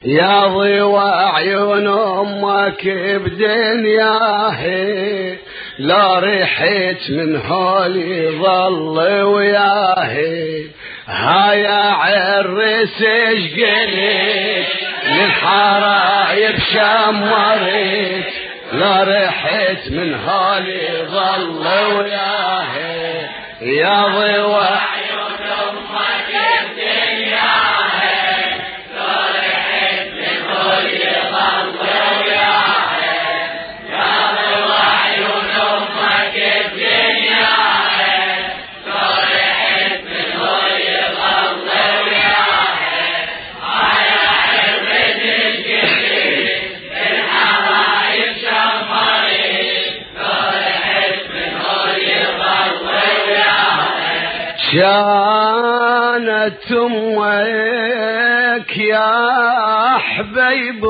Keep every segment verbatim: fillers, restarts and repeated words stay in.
يا ضوى عيون امك بدنياه لا ريحت من هولي ظل وياه هاي عرس اشقلت للحرايب شمرت لا ريحت من هولي ظل وياه يا ضوى كانت امك يا حبيب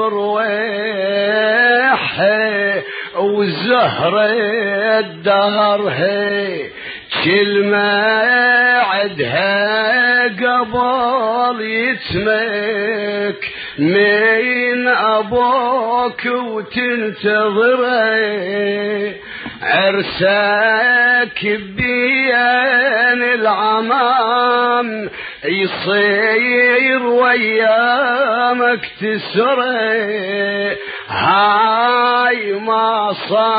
رويحي وزهرة الدهر هي كلمة عدها قبل يتمك من أبوك وتنتظره عرسك بين العمام يصير ويامك تسري هاي ما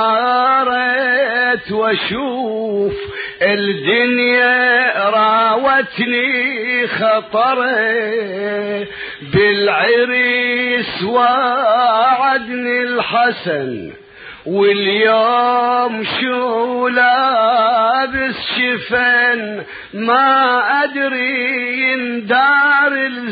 صارت واشوف الدنيا راوتني خطري بالعريس وعدني الحسن واليوم شو لابس شفن ما أدري يندار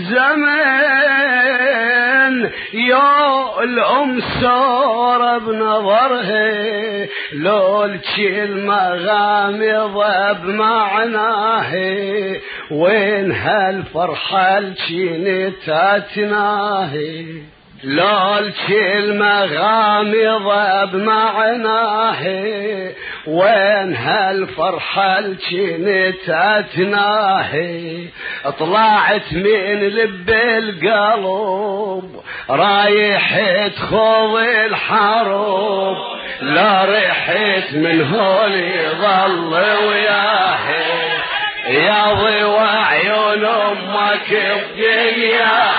الزمن يا الأم سارة بنظرها لو الكلمة غامضة بمعناه وين هالفرحة الجنتاتناه لا الكلمة غامضة بمعناه وين هالفرحة الجنتاتناه طلعت من لب القلب رايح تخوض الحروب لا ريحت من هولي ظل وياه يا ضوى عيون امك بدنياه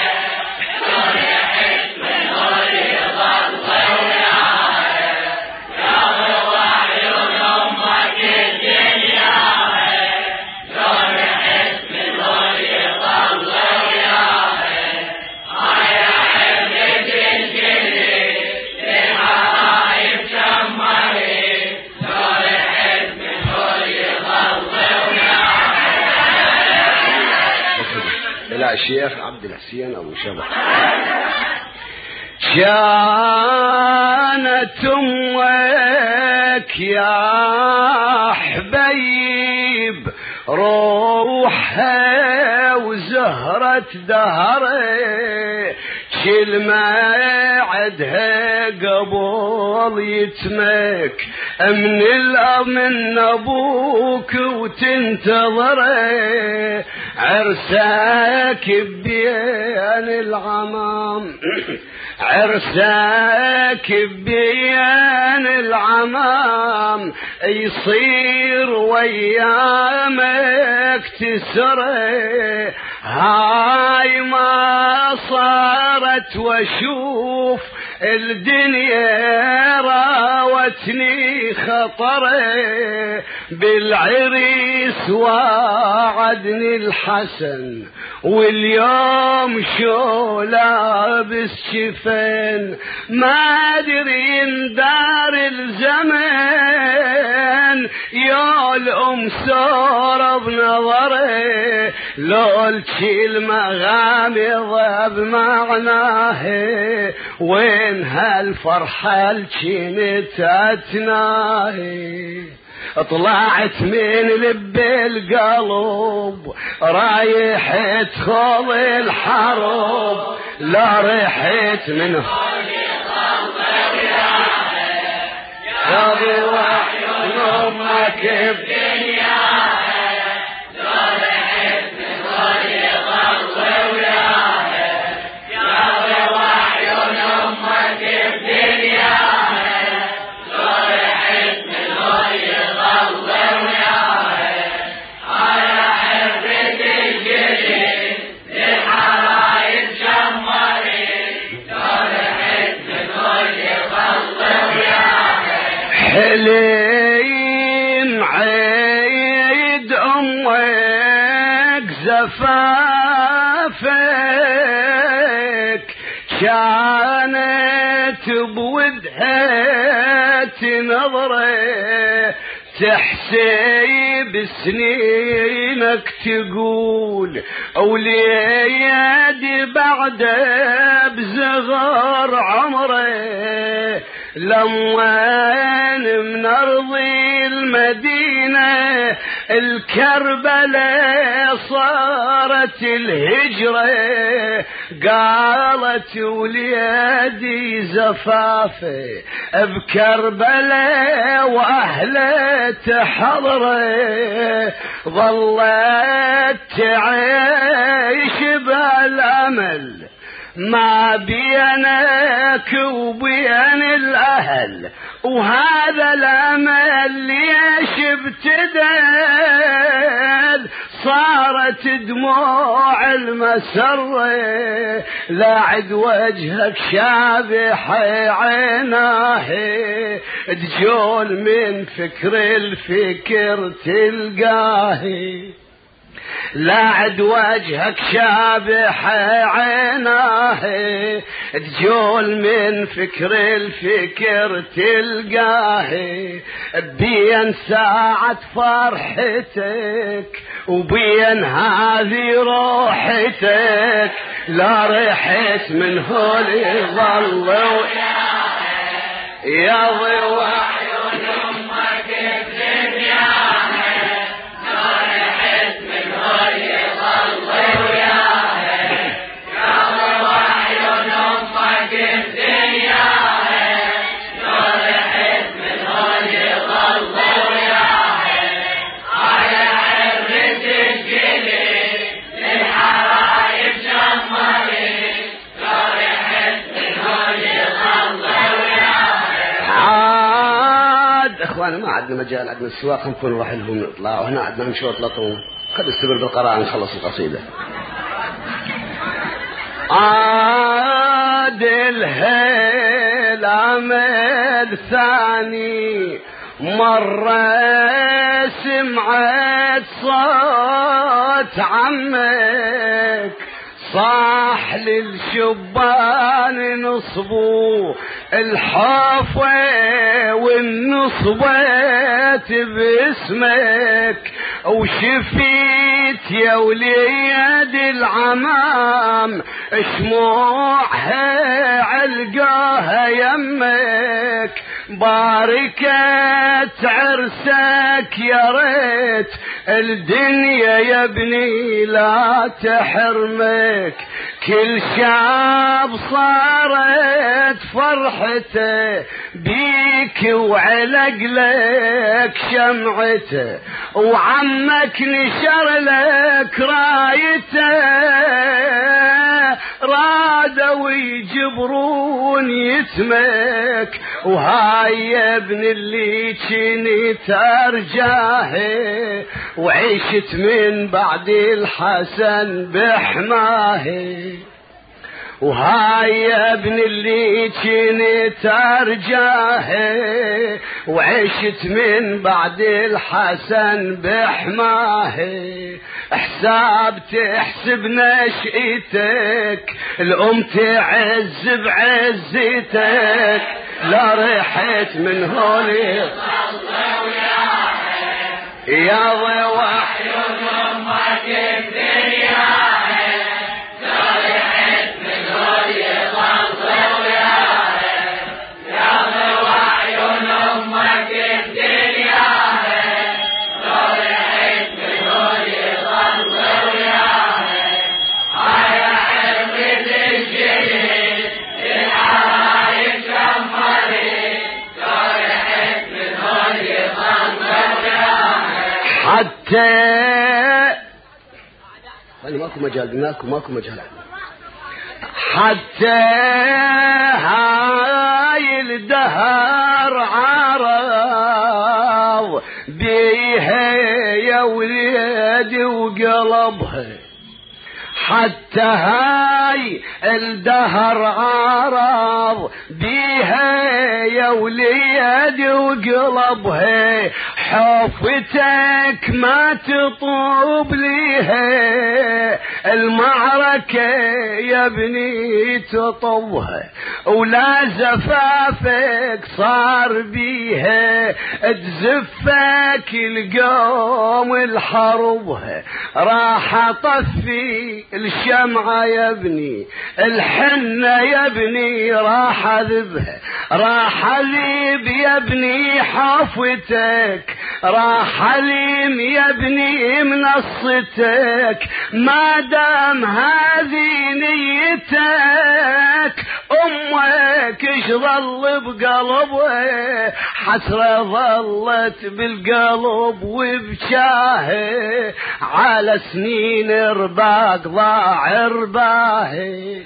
الشيخ عبد الحسين أبو شبح. كانت أمك يا حبيب روحها وزهرة دهري كلمة عدها قبل يتمك من الأب من أبوك وتنتظره عرسك بين العمام عرسك بين العمام يصير ويامك تسري هاي ما صارت واشوف الدنيا راوتني خطري بالعريس وعدني الحسن واليوم شو لابس شفن ما ادري يندار الزمن يا الام سارة بنظري لو الكلمة غامضة بمعناه وين هالفرحة الجنتاتناه طلعت من لب القلب رايح تخوض الحروب لا ريحت من يا ضوى امك بدنيا لا ريحت من هولي ظل وياه يا كانت بودها تنظره تحسيب سنينك تقول أوليادي بعد بزغر عمره لموان من أرض المدينة الكربلاء صارت الهجرة قالت وليادي زفافه بكربلاء وأهله تحضره ظلت تعيش بالأمل ما بينك وبين الأهل وهذا الأمل ليش ابتدل صارت دموع المسرة لعد وجهك شابح عيناه تجول من فكر الفكر تلقاه لعد وجهك شابح عيناه تجول من فكر الفكر تلقاه بين ساعة فرحتك وبين هذه روحتك لا ريحت من هولي ظل يا ضوء اخوانا ما عندنا مجال عندنا السواق نكون راح لهم نطلع وهنا عندنا مشوار لطون خذ السبر بالقراءة نخلص القصيدة عاد الهيل عمل ثاني مرة سمعت صوت عمك صاح للشبان نصبوا الحافة والنصبات باسمك وشفيت يا وليد العمام شموعها علقاها يمك باركت عرسك يا ريت الدنيا يا ابني لا تحرمك كل شاب صارت فرحته بيك وعلق لك شمعته وعمك نشر لك رايته رادوا يجبرون يتمك وهاي يا ابن اللي كني ترجاه وعيشت من بعد الحسن بحماه وهاي يا ابن اللي كني ترجاه وعشت من بعد الحسن بحماه حساب تحسب نشئتك الأم تعز بعزتك لا ريحت من هولي يا وحي أمك الدنيا حتى خلي ماكو مجال ماكو ماكو مجال حتى هاي الدهر عرض بيها يا وليدي وقلبها حتى هاي الدهر عرض بيها يا وليدي وقلبها حفتك ما تطوب ليها المعركة يا ابني تطوها ولا زفافك صار بيها تزفك القوم الحربها راح اطفي الشمعة يا ابني الحنة يا ابني راح اذبها راح اذيب يا ابني حافوتك راح اليم يا ابني منصتك ما دام هذه نيتك امك ايش ظل بقلبها حسرة ظلت بالقلب وبشاهي على سنين رباك ضاع رباهي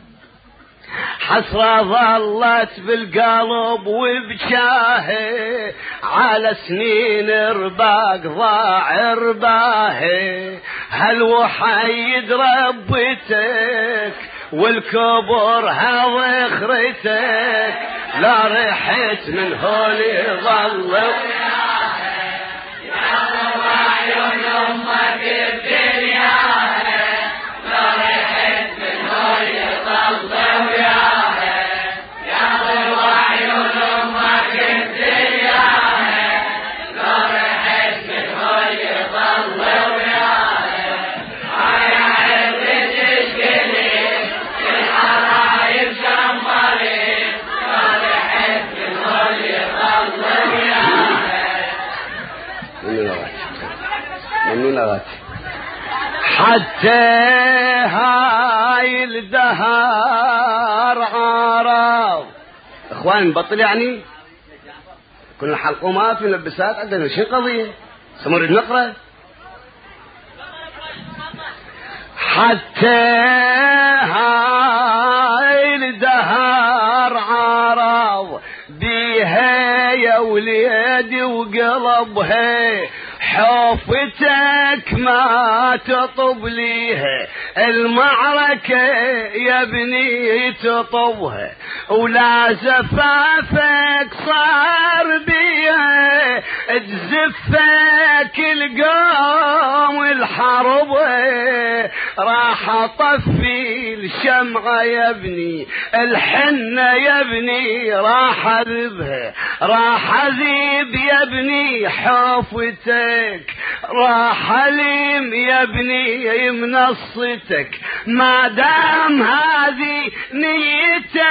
حسرة ظلت بالقلب وبشاهي على سنين رباك ضاع رباهي هل وحيد ربتك والكبر هذا خريتك لا ريحت من هولي ظل يا ضوء عيون امك الدنيا لا ريحت من هولي ظل يا ضوء عيون امك الدنيا لا ريحت من هولي ظل حتى هاي الدهار عراض اخوان بطل يعني كل الحلقومات واللبسات عندنا شو قضية سمرد نقرأ حتى هاي الدهار عراض بيها يا وليدي وقلبها حوفتك ما تطب ليها المعركة يا ابني تطبها ولا زفافك صار بيها تزفك القوم الحرب راح اطفي الشمعة يا ابني الحنة يا ابني راح اذبها راح اذيب يا ابني حوفتك راح اليم يا ابني منصتك ما دام هذه نيتك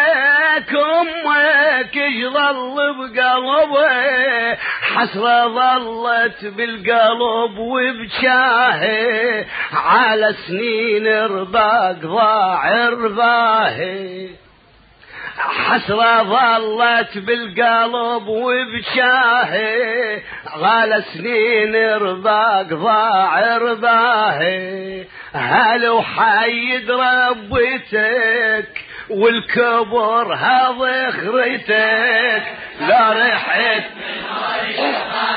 امك ايش ظل بقلبه حسرة ظلت بالقلب وبشاهي على سنين رباك ضاع رباهي حسرة ظلت بالقلب وبشاهي على سنين رباك ضاع رباهي هل وحيد ربتك والكبر هذا خريتك لا ريحت من هاي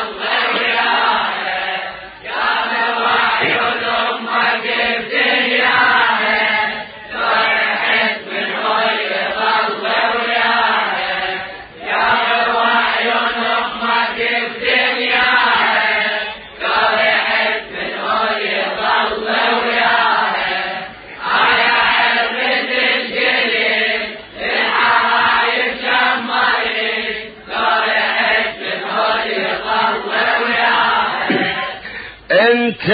انت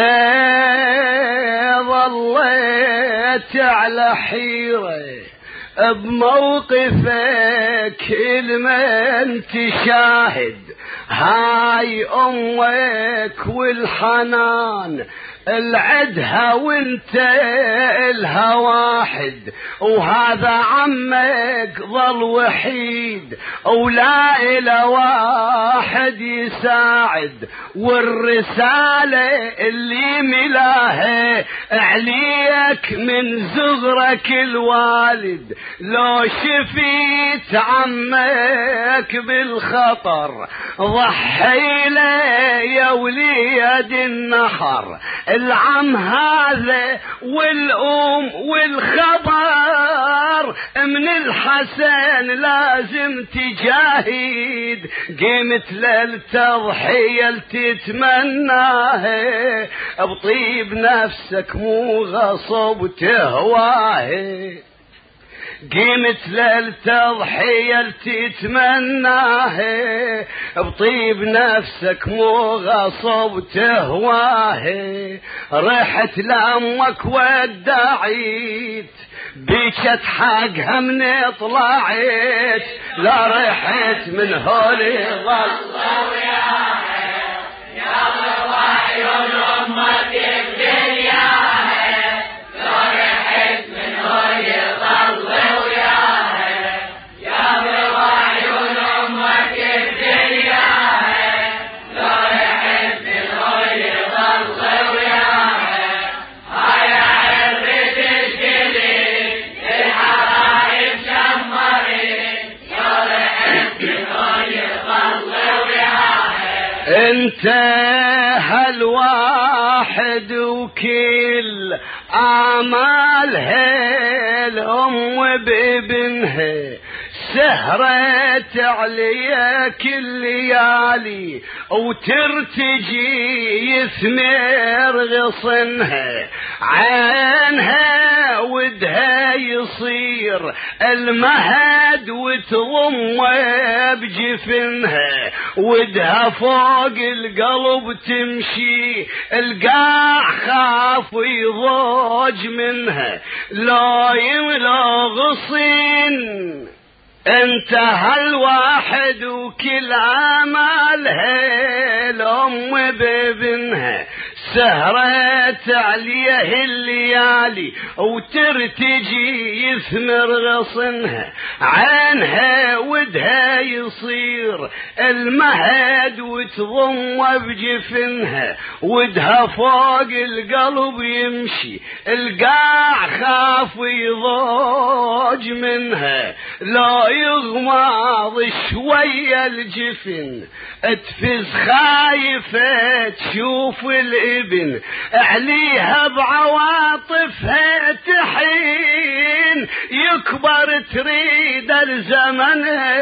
ظليت على حيرة بموقفك المن تشاهد هاي امك والحنان العدها وانت الها واحد وهذا عمك ظل وحيد ولا إلى واحد يساعد والرسالة اللي ملاها عليك من زغرك الوالد لو شفيت عمك بالخطر ضحي له يا وليد النحر العم هذا والأم والخبر من الحسن لازم تجاهد، قيمة للتضحية لتتمناها، بطيب نفسك مو غصب تهواها، قيمة للتضحية لتتمناها، بطيب نفسك مو غصب تهواها. رحت لأمك ودعيت بيشت حقها من طلعت، لا رحت من هولي ظل يا وحي الأمة الدنيا، لا رحت من هولي ظل انت هالواحد وكل اعمالها الام بابنها، سهرت عليك الليالي وترتجي يثمر غصنها، عينها ودها يصير المهد وتضم بجفنها، ودها فوق القلب تمشي القاع خاف يضوج منها، لا يملا غصن. انت هالواحد وكل عمالها الام بابنها، سهرت عليه الليالي وترتجي يثمر غصنها، عينها ودها يصير المهد وتضم بجفنها، ودها فوق القلب يمشي القاع خاف يضوج منها، لا يغمض شوية الجفن اتفز خايفة تشوف الابن، عليها بعواطفها تحين يكبر تريد الزمن،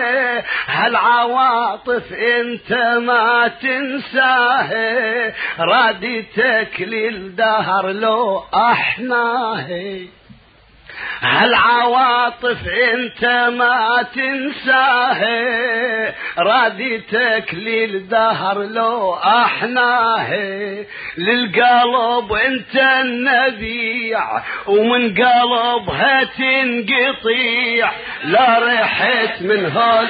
هالعواطف انت ما تنساها، رادتك للدهر لو احناها، هالعواطف انت ما تنساها، رادتك للدهر لو احناها، للقلب انت النبيع ومن قلبها تنقطيع، لا رحت من هول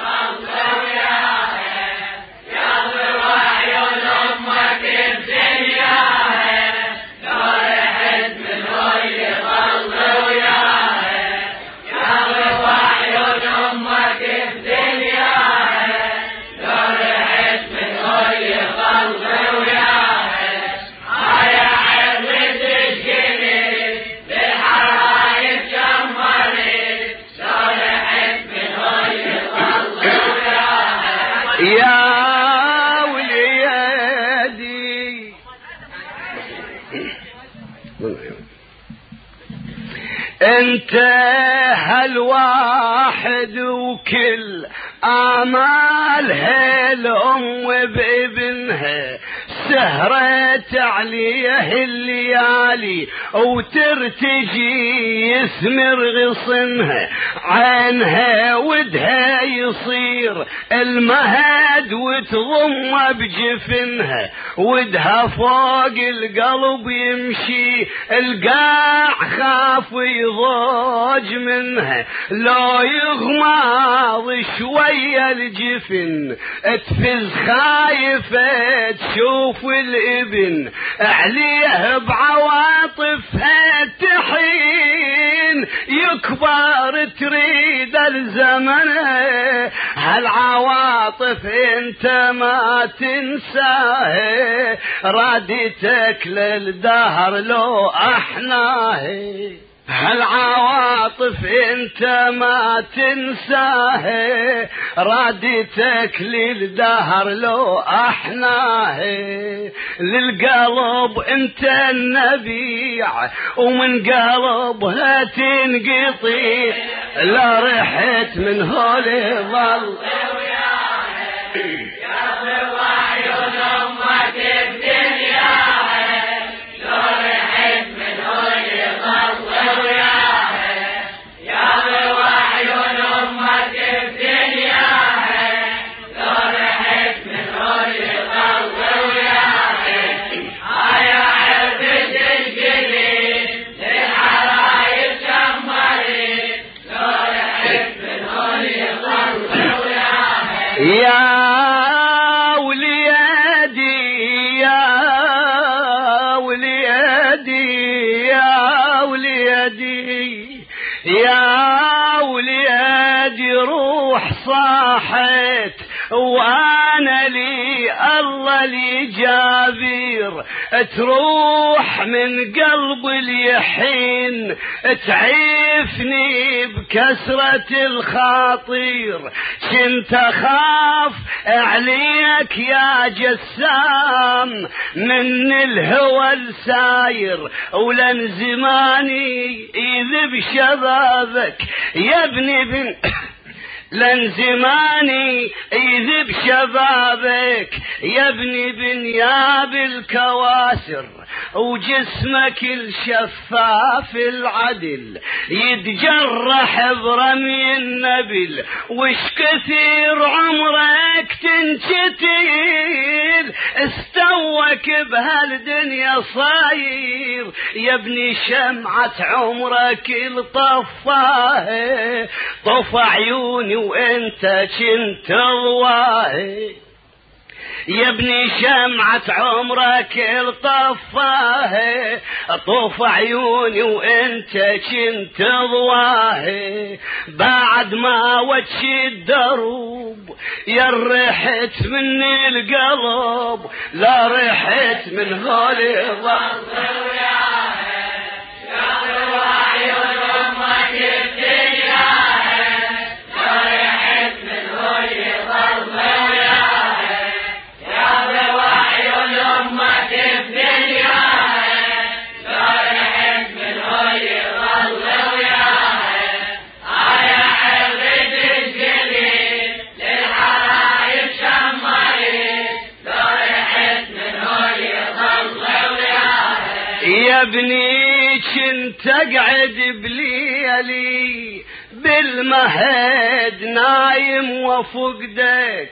يا وليدي. انت هالواحد وكل اعمالها الام بابنها، سهرت عليه الليالي وترتجي يثمر غصنها، عينها ودها يصير المهد وتضم بجفنها، ودها فوق القلب يمشي القاع خاف يضوج منها، لا يغمض شوية الجفن اتفز خايفة تشوف الابن، عليه بعواطفها تحين يكبر تريد الزمن، هالعواطف انت ما تنساها، رادتك للدهر لو احناها. هالعواطف انت ما تنساها، رادتك للدهر لو احناها، للقلب انت النبيع ومن قلبها تنقطي، لا رحت من هولي ظل يا وليدي يا وليدي يا وليدي يا وليدي روح صاحت وانا لي الله لي جابير، تروح من قلب اليحين تعيفني بكسرة الخاطير، كنت اخاف عليك يا جسام من الهوى الساير، ولن زماني يذب شبابك يا ابني بن لن زماني يذب شبابك يا ابني بنياب الكواسر، وجسمك الشفاف العدل يتجرح برمي النبل، وش كثير عمرك تنشتيل استوك بهالدنيا صاير، يا ابني شمعة عمرك الطفاه طف عيوني وانت كنت ضواهي، يا ابني شمعة عمرك الطفاه طوف عيوني وانت كنت ضواهي، بعد ما وجه الدروب يا رحت من القلب، لا رحت من هولي ظل يا ابني كنت اقعد بليلي بالمهد نايم وفقدك،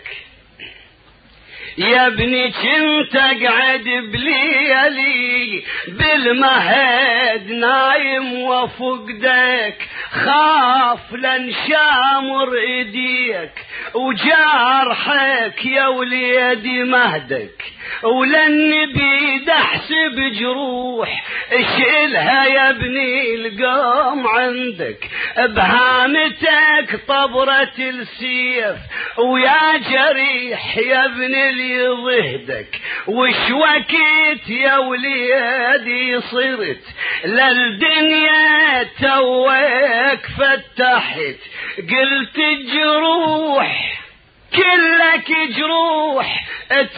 يا ابني كنت اقعد بليلي بالمهد نايم وفقدك، خاف لن شامر ايديك وجارحك يا وليدي مهدك، ولن بيد احسب جروح اشيلها يا ابني القوم عندك، بهامتك طبرة السيف ويا جريح يا ابني اللي ضهدك، وش وكيت يا وليدي صرت للدنيا توك فتحت، قلت الجروح كلك جروح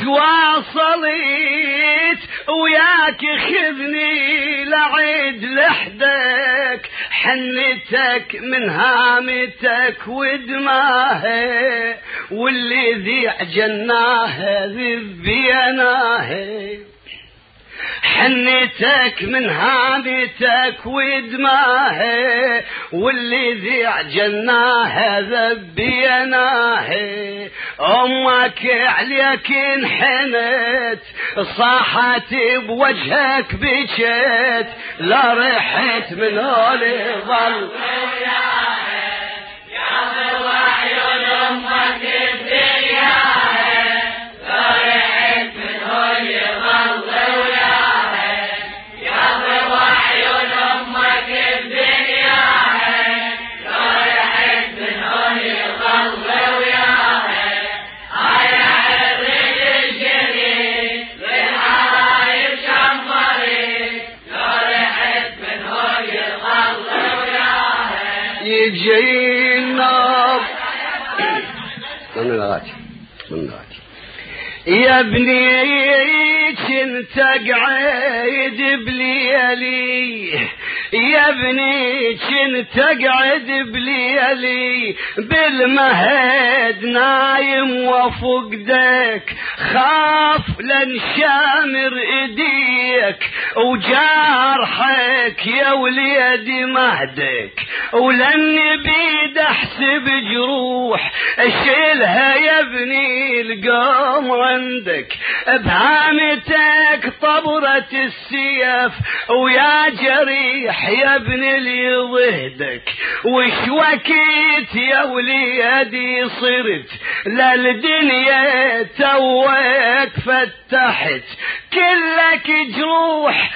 تواصلت، وياك خذني لعيد لحدك، حنتك من هامتك ودماها، واللي ذي جناها ذبيناها، حنتك من هامتك ودماها، واللي ذي جناها ذبيناها، امك عليك انحنت صاحت بوجهك بجت، لا رحت من هولي ظل الله النار من الغاتي من الغاتي يا ابني كنت اقعد بليالي يا ابني كنت اقعد بليالي بالمهد نايم وفقدك خاف لن شامر ايديك وجارحك يا وليدي مهدك ولن بيد احسب جروح اشيلها يا ابني القوم عندك بهامتك طبرة السيف ويا جريح يا ابن اللي ضهدك وش وكيت يا وليدي صرت للدنيا توك فتحت كلك جروح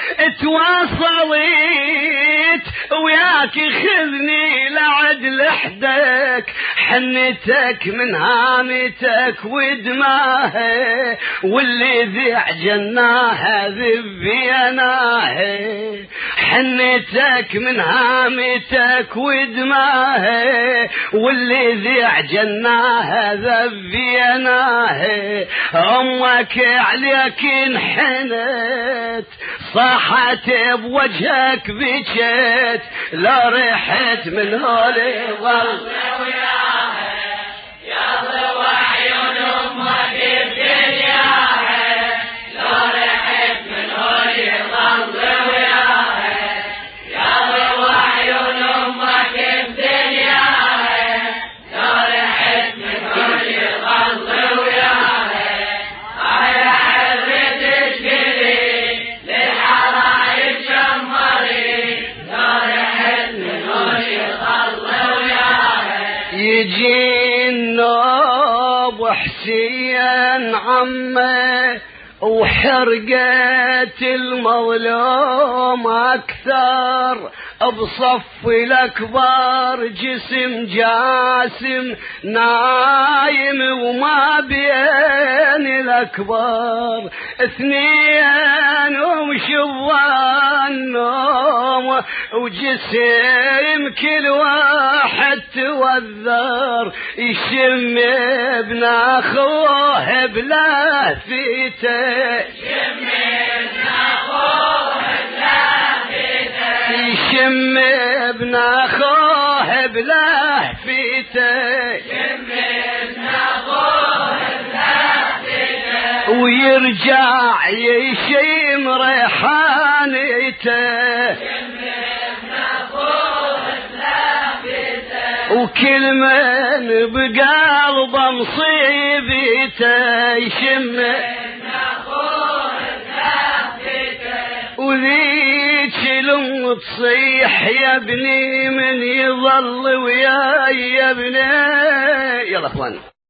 تواصلت وياك خذني لعد لحدك حنتك من هامتك ودماها واللي ذع جناها ذبيناها حنتك من هامتك ودماها واللي ذع جناها ذبيناها امك عليك انحنت صاحت بوجهك بكت لا ريحت من هولي ظل يا ضوى عيون امك بدنياها لو رحت من هولي ظل وياها يا ضوى عيون امك بدنياها لو رحت من هولي ظل وياها على حرة تشكري للحرايب شمري لو رحت من هولي ظل وياها يجي النوب وحسين عمه وحرقت المظلوم أكثر بصف الأكبر جسم جاسم نايم وما بين الأكبر اثنين ومشوان نوم وجسم كل واحد توذر يشم ابن أخوه بلافته يشم ابن أخوه بلافته يشم ابن أخوه بلافته يشم ابن أخوه بلافته ويرجع يشم ريحانته يشم ابن أخوه بلافته وكل من بقلبه مصيبته يشم وذيك لم تصيح يا ابني من يظل وياي يا ابني. يلا اخوان.